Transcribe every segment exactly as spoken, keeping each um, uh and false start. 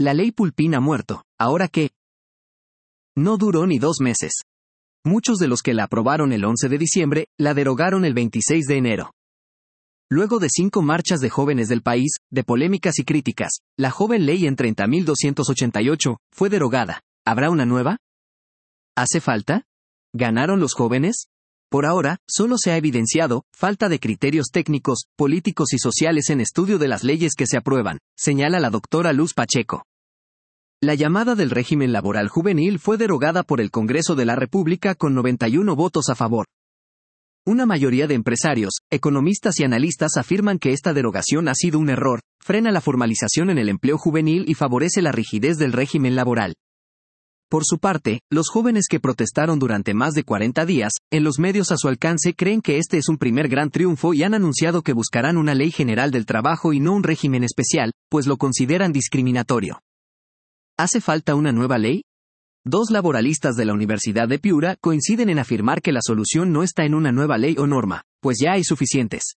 La ley Pulpín ha muerto, ¿ahora qué? No duró ni dos meses. Muchos de los que la aprobaron el once de diciembre, la derogaron el veintiséis de enero. Luego de cinco marchas de jóvenes del país, de polémicas y críticas, la joven ley en treinta mil doscientos ochenta y ocho fue derogada. ¿Habrá una nueva? ¿Hace falta? ¿Ganaron los jóvenes? Por ahora, solo se ha evidenciado falta de criterios técnicos, políticos y sociales en estudio de las leyes que se aprueban, señala la doctora Luz Pacheco. La llamada del régimen laboral juvenil fue derogada por el Congreso de la República con noventa y uno votos a favor. Una mayoría de empresarios, economistas y analistas afirman que esta derogación ha sido un error, frena la formalización en el empleo juvenil y favorece la rigidez del régimen laboral. Por su parte, los jóvenes que protestaron durante más de cuarenta días, en los medios a su alcance creen que este es un primer gran triunfo y han anunciado que buscarán una ley general del trabajo y no un régimen especial, pues lo consideran discriminatorio. ¿Hace falta una nueva ley? Dos laboralistas de la Universidad de Piura coinciden en afirmar que la solución no está en una nueva ley o norma, pues ya hay suficientes.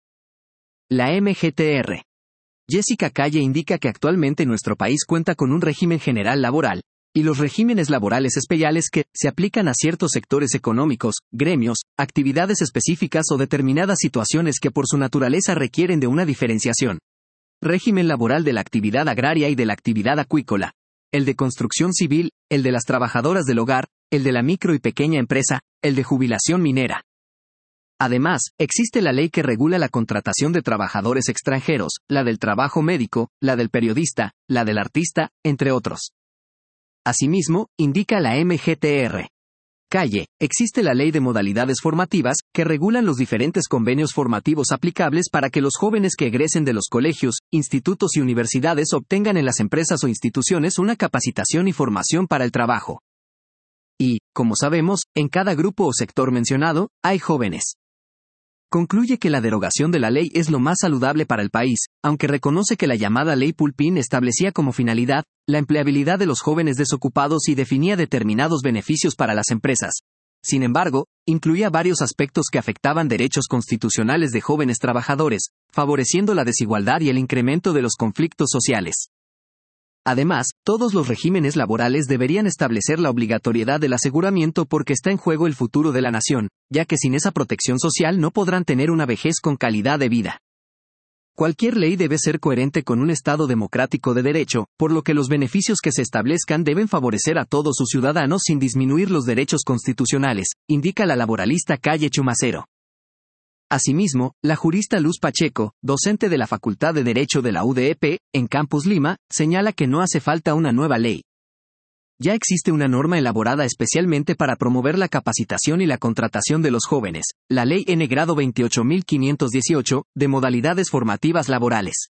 La M G T R. Jessica Calle indica que actualmente nuestro país cuenta con un régimen general laboral, y los regímenes laborales especiales que se aplican a ciertos sectores económicos, gremios, actividades específicas o determinadas situaciones que por su naturaleza requieren de una diferenciación. Régimen laboral de la actividad agraria y de la actividad acuícola, el de construcción civil, el de las trabajadoras del hogar, el de la micro y pequeña empresa, el de jubilación minera. Además, existe la ley que regula la contratación de trabajadores extranjeros, la del trabajo médico, la del periodista, la del artista, entre otros. Asimismo, indica la M G T R. Calle, existe la ley de modalidades formativas, que regulan los diferentes convenios formativos aplicables para que los jóvenes que egresen de los colegios, institutos y universidades obtengan en las empresas o instituciones una capacitación y formación para el trabajo. Y, como sabemos, en cada grupo o sector mencionado, hay jóvenes. Concluye que la derogación de la ley es lo más saludable para el país, aunque reconoce que la llamada ley Pulpín establecía como finalidad la empleabilidad de los jóvenes desocupados y definía determinados beneficios para las empresas. Sin embargo, incluía varios aspectos que afectaban derechos constitucionales de jóvenes trabajadores, favoreciendo la desigualdad y el incremento de los conflictos sociales. Además, todos los regímenes laborales deberían establecer la obligatoriedad del aseguramiento porque está en juego el futuro de la nación, ya que sin esa protección social no podrán tener una vejez con calidad de vida. Cualquier ley debe ser coherente con un Estado democrático de derecho, por lo que los beneficios que se establezcan deben favorecer a todos sus ciudadanos sin disminuir los derechos constitucionales, indica la laboralista Calle Chumacero. Asimismo, la jurista Luz Pacheco, docente de la Facultad de Derecho de la U D E P, en Campus Lima, señala que no hace falta una nueva ley. Ya existe una norma elaborada especialmente para promover la capacitación y la contratación de los jóvenes, la Ley N grado veintiocho mil quinientos dieciocho, de modalidades formativas laborales.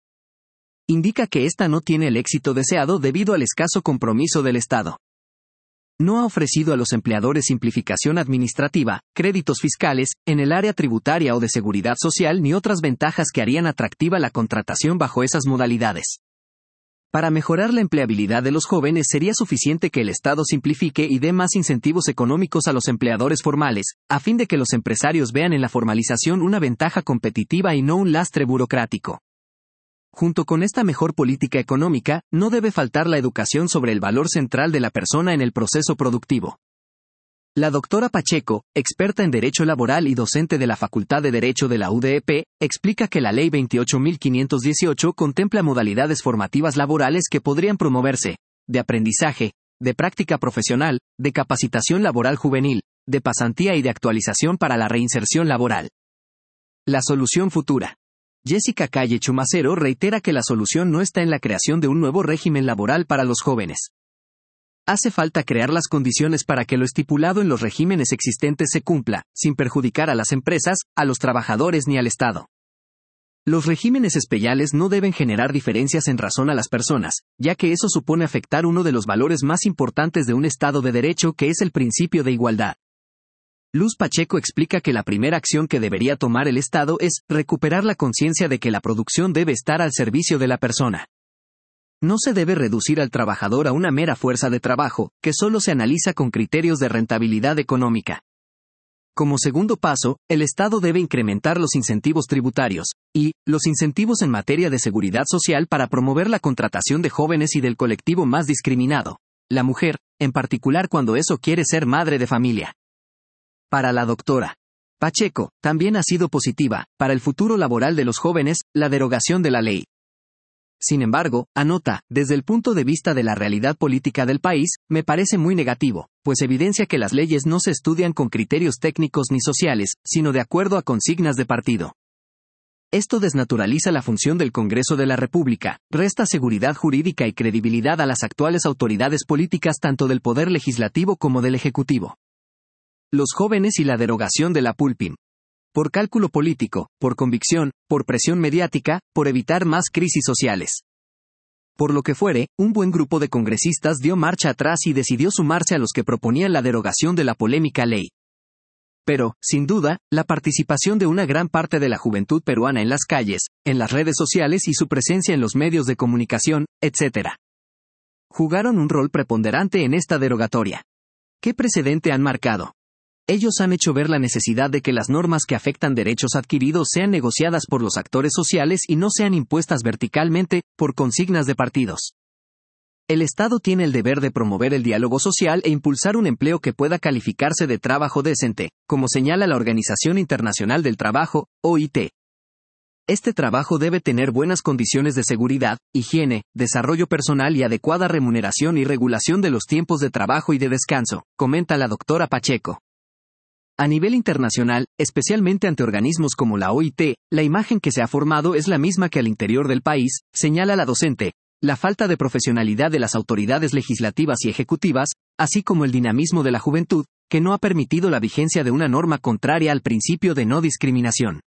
Indica que esta no tiene el éxito deseado debido al escaso compromiso del Estado. No ha ofrecido a los empleadores simplificación administrativa, créditos fiscales, en el área tributaria o de seguridad social ni otras ventajas que harían atractiva la contratación bajo esas modalidades. Para mejorar la empleabilidad de los jóvenes sería suficiente que el Estado simplifique y dé más incentivos económicos a los empleadores formales, a fin de que los empresarios vean en la formalización una ventaja competitiva y no un lastre burocrático. Junto con esta mejor política económica, no debe faltar la educación sobre el valor central de la persona en el proceso productivo. La doctora Pacheco, experta en Derecho Laboral y docente de la Facultad de Derecho de la U D E P, explica que la Ley veintiocho mil quinientos dieciocho contempla modalidades formativas laborales que podrían promoverse, de aprendizaje, de práctica profesional, de capacitación laboral juvenil, de pasantía y de actualización para la reinserción laboral. La solución futura. Jessica Calle Chumacero reitera que la solución no está en la creación de un nuevo régimen laboral para los jóvenes. Hace falta crear las condiciones para que lo estipulado en los regímenes existentes se cumpla, sin perjudicar a las empresas, a los trabajadores ni al Estado. Los regímenes especiales no deben generar diferencias en razón a las personas, ya que eso supone afectar uno de los valores más importantes de un Estado de derecho que es el principio de igualdad. Luz Pacheco explica que la primera acción que debería tomar el Estado es recuperar la conciencia de que la producción debe estar al servicio de la persona. No se debe reducir al trabajador a una mera fuerza de trabajo, que solo se analiza con criterios de rentabilidad económica. Como segundo paso, el Estado debe incrementar los incentivos tributarios y los incentivos en materia de seguridad social para promover la contratación de jóvenes y del colectivo más discriminado, la mujer, en particular cuando eso quiere ser madre de familia. Para la doctora Pacheco, también ha sido positiva, para el futuro laboral de los jóvenes, la derogación de la ley. Sin embargo, anota, desde el punto de vista de la realidad política del país, me parece muy negativo, pues evidencia que las leyes no se estudian con criterios técnicos ni sociales, sino de acuerdo a consignas de partido. Esto desnaturaliza la función del Congreso de la República, resta seguridad jurídica y credibilidad a las actuales autoridades políticas tanto del Poder Legislativo como del Ejecutivo. Los jóvenes y la derogación de la Pulpim. Por cálculo político, por convicción, por presión mediática, por evitar más crisis sociales. Por lo que fuere, un buen grupo de congresistas dio marcha atrás y decidió sumarse a los que proponían la derogación de la polémica ley. Pero, sin duda, la participación de una gran parte de la juventud peruana en las calles, en las redes sociales y su presencia en los medios de comunicación, etcétera, jugaron un rol preponderante en esta derogatoria. ¿Qué precedente han marcado? Ellos han hecho ver la necesidad de que las normas que afectan derechos adquiridos sean negociadas por los actores sociales y no sean impuestas verticalmente, por consignas de partidos. El Estado tiene el deber de promover el diálogo social e impulsar un empleo que pueda calificarse de trabajo decente, como señala la Organización Internacional del Trabajo, O I T. Este trabajo debe tener buenas condiciones de seguridad, higiene, desarrollo personal y adecuada remuneración y regulación de los tiempos de trabajo y de descanso, comenta la doctora Pacheco. A nivel internacional, especialmente ante organismos como la O I T, la imagen que se ha formado es la misma que al interior del país, señala la docente, la falta de profesionalidad de las autoridades legislativas y ejecutivas, así como el dinamismo de la juventud, que no ha permitido la vigencia de una norma contraria al principio de no discriminación.